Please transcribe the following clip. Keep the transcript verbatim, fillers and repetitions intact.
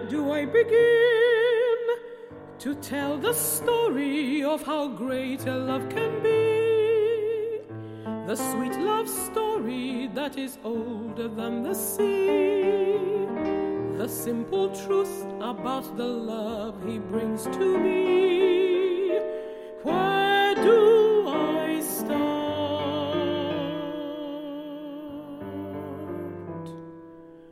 do I begin to tell the story of how great a love can be? The sweet love story that is older than the sea. The simple truth about the love he brings to me.